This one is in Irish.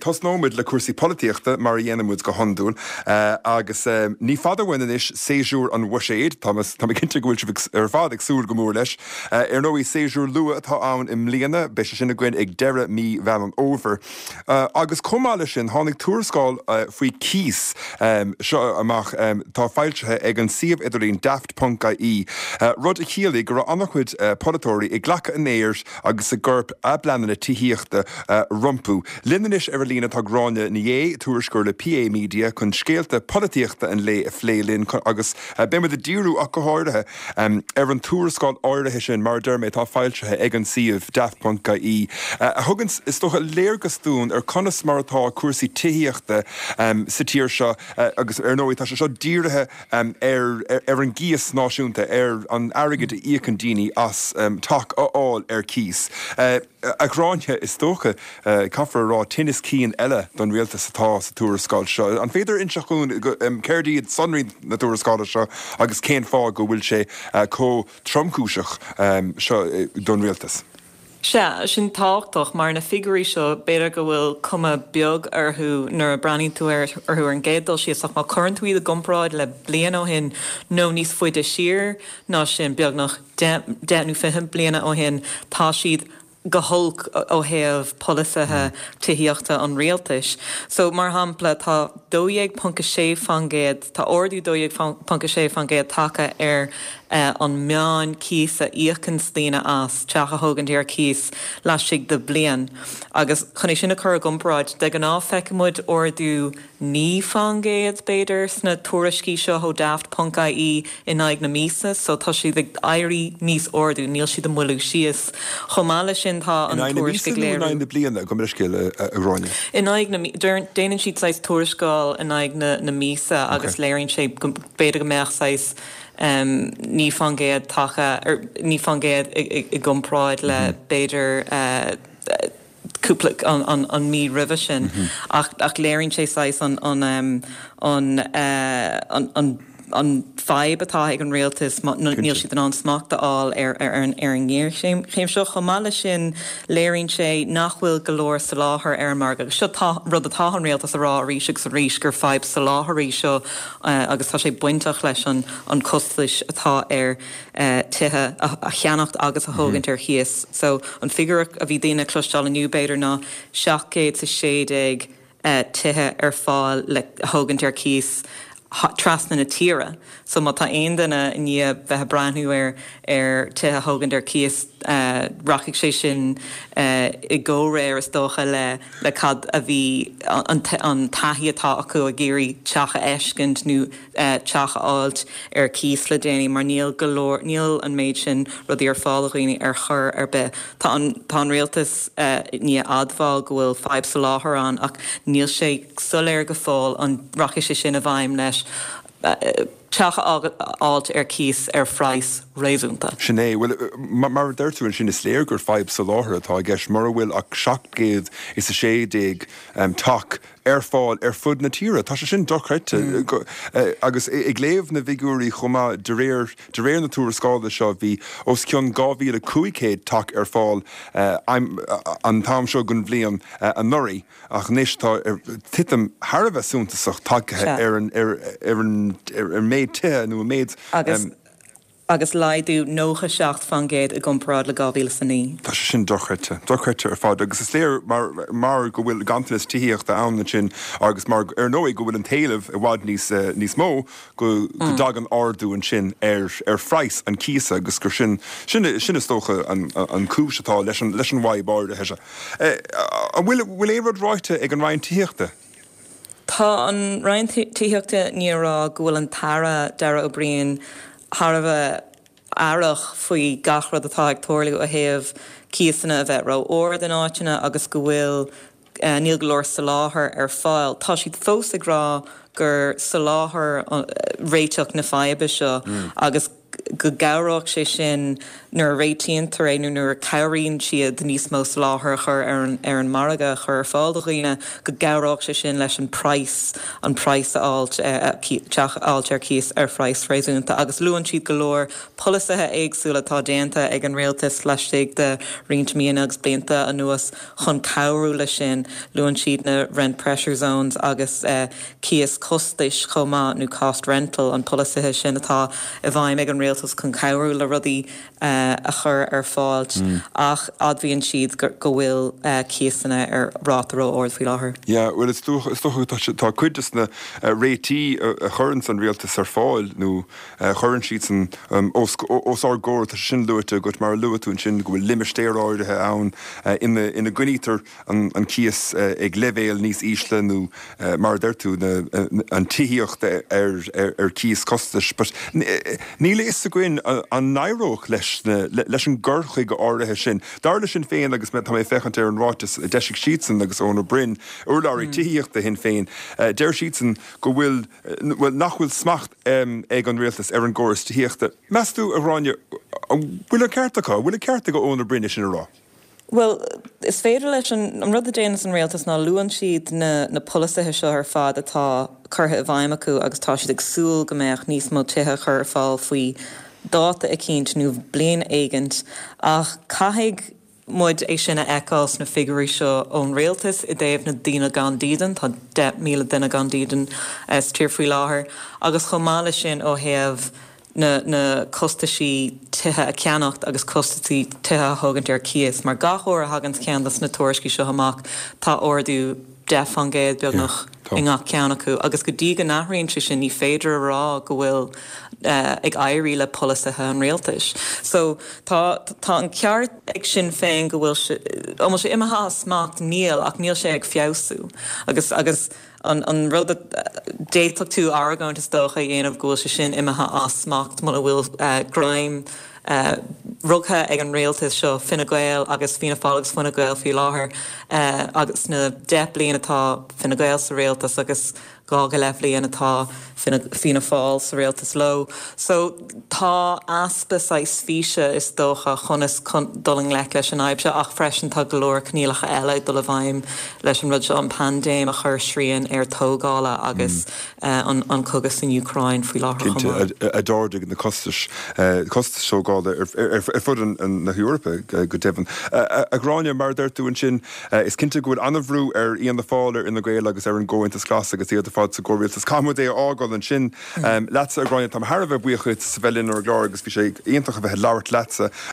tosnóid le cuasaí políochta mar dhéanamúd go handúil agus ní fadahhaine is séisiúr an bhuiséad tá cinnte gohfuil ar fád ag súr go mór leis nóí séisiúr lua atá ann im mbliana be sinna gcuin ag deire mí bhe an over. Agus cumáile sin tháinig túrascáil faoi cíos seo amach tá fáiltethe ag an siomh idirín daft.ie. Rud a chialaí gur annachchuid polytóirí ag ghlacha an éir agus a gurb a bleanana tííochta rumpú. Linnenis ar lína tá gráine na dhé túrascúir le PA Media chun scéalta políochta an lé a phlélinn agus béime de díú a go háirithe ar an túrascáil áirithe sin mar derméid tá fáiltethe ag an siomh daft.ie. Thugans is tócha léirgastún ar conas martá cuasaí tííochta sa tíir seo agus ar nóí tá seo díirithe ar an gíos náisiúnta ar an airigid íocan daoine as tak áil ar cíos. A gráinthe is tócha caafar rá tinnis cían eile don rialtas atá sa túrascáil seo. An féidir inseachún céirdíad sonraí na túrascáil seo agus céan fá go bhfuil sé có tromcúiseach seo don rialtas. Sin táchtach mar na figurí seo beidir go bhfuil cuma beag arthú nar braín tú arthú an gédal siach má chuintúí a gompráid le blian ó hin nó níos foiide siar ná sin beag nach 10 bliana ó hin tá siad go hulk ó héamh polithethe tííochta an réaltais. So mar hampla tá 2.6 fangéad, tá ordú 2.6 fangéad take ar an meán cís a íocan slína as teacha thugan ar cís leisig de blian. Agus chunig sinna chur gompráid de an áfeicimid ordú ní fangéad beidir sna tuairiscí seo ó daft.ie in aig na mísa, so tá si ag airí níos ordú, níl si de muú sios. Chomáile sin tá an tuairiscí léir. In aig bliana go scéile a gráine. In aig na déanaan siad leis tuairiscáil in aig na mísa agus léironn sé beidir go meachsáis ní fangéad tacha ní fangéad i gompráid le beidir cúpla an mí rih sin ach léironn sé sáis an feib atá ag an réaltas níl siad an smachta áil ar an ngéir chéim seo chomáile sin léironn sé nachhfuil golóir sa láthair ar mar agus seo rud atá an réaltas a rá ríiseach sa ríis gur feib sa láthirí seo agus tá sé buinteach leis an costais atá ar tithe a cheannacht agus a thugant ar chias. So an figure a bhí daine clostal aniu beidir ná 760 tithe ar fáil le thugant ar cís trasna na tíre. So má tá aon duine ní bheith breanú ar tithe thugant ar cíos rachaigh sé sin i ggóir is dócha le cad a bhí an taithí atá acu a géirí teacha eiscint nó teacha áilt ar cís le déanaine mar níl an méid sin rudí ar fáilghine ar chur ar be. Tá an réaltas ní admháil go bhfuil feib sa láthair an ach níl sé soléir go fáil an rachaigh sé sin a bhaim leis teacha áilt ar cís ar phrais réúnta. Sinné, mar d'irtú sin is léir gur feib sa láthair atá gceis mar bhfuil ach 700 is a 60 tak ar fáil ar fud na tíre. Tá sé sin dochreite agus ag léamh na bhigúirí chumá de réir na túrascáile seo bhí os cionn 2,500 tak ar fáil an tám seo gon bblion an nuirí ach níos tá titim Harbheith súntasach takeithe ar méid tithe nó méid agus leidú nócha 7 fangéad a gompráid le 2009. Tá sé sin dochreite ar fád agus is léir mar go bhfuil gantanas tííocht a anna sin agus mar ar nóí go bhfuil an talamh i bhád níos mó go dag an ardú an sin ar phrais an císa agus gur sin is tócha an cúisitá leis an bhaid a heise. Bhfuil éad ráite ag an rainn tííochta? Tá an rainn tííochta nírá go bhfuil an tara deire ó bríon Harbh airach faoi gachrad atá ag tóirlaú a héamh cíosanna a bheith rá óir den áitina agus go bhfuil níl golóir sa láthair ar fáil. Tá siad fós ag rá gur sa láthair réiteach na faibe seo agus go gaurach sé sin nuair réitíon tar é nuair cairíonn siad níos mó láthair chur ar an maraga chur fáildaghine go gaurach sé sin leis an price áilt áilt ar cíos ar phrais fréisiúnta agus luúan siad go leor polisathe éagsúlatá déanta ag an réaltas leistigh de riint míana agus blianta a nuas chun cabhrú le sin luúan siad na rent pressure zones agus cíos costais chomá nó cost rental an polisathe sin atá a bhaim ag an réaltas chun cabhrú le rudaí a chur ar fáilt ach adbhíonn siad go bhfuil cíosanna ar rátaró ord faoi láthair. Ja, well is tá cuidas na réití a churann san réaltas ar fáil nó churann siad san osár góir tá sin luite go mar luúún sin go bhfuil limistéiráidethe ann ina gcunítar an cíos ag levéil níos ísle nó mar d'irtú an tííocht ar cíos costais. Ní le is a gcuin an nairóch leis an ggurchaig go áirithe sin. Darla sin féin agus tá mé fechant ar an rátas deisiigh siadsan agus óna brin urláirí tííochta hin féin. Deir siadsan go bhfuil nachhfuil smacht ag an réaltas ar an ggóras tííochta. Measú a ráine bhfuil a cearta go óna brinne sin a rá. Well, is féidir leis an rud a déananas an réaltas ná luúan siad na polisathe seo ar fad atá curtha a bhaim acu agus tá siad ag súil go mbeadh níos mó tuthe chur ar fáil faoi dáta a cinint nó blian éigent ach caitheadh muid é sinna eáils na figurí seo ón réaltas i dtéobh na daoine gan dídan tá 10,000 duine gan dídan tíor faoi láthair agus chomála sin ó thaobh na costaí tuthe a ceannacht agus costatí tuthe thugant ar cíos mar gachóir a hagans ceannas na tuairiscí seo amach tá ordú def an géad beag nach i ngach ceannachú agus go dtí go nachraonn sin ní féidir rá go bhfuil ag éirí le polisathe an réaltais. So tá an ceart ag sin féin go bhfuil sé imethe smacht níl ach níl sé ag fiosú agus an rud déach tú ágáint is dócha dhéanamh ghfuil sé sin imethe smacht mar bhfuil graim rugtha ag an réaltas seo Fine Gael agus Fianna Fáil agus Fine Gael faoi láthair agus na 10 bliain atá Fine Gael sa réaltas agus gá go leith bliain atá Fianna Fáil sa réaltas ló. So tá aspa sais físe is dócha chunas doling le leis an aibse ach freisin tá go leor cnílacha eile do le bhaim leis an rud an pandéim a chur sríonn ar tógála agus an cogus in Ucrain faoi láthair. A dáirdig na costas seogála ar fud na Europa go devan. A gráine mar d'irtú an sin is cinnte go bhfuil anmhrú ar íon na fáil in na Gael agus ar an ggóintas clas agus iad fád sa ggóréaltas camú é ágáil an sin leatsa a gráine tam Harbh buíochuid sa bhelinn ar glár agus bhí sé ionintach a bheith leabhart leatsa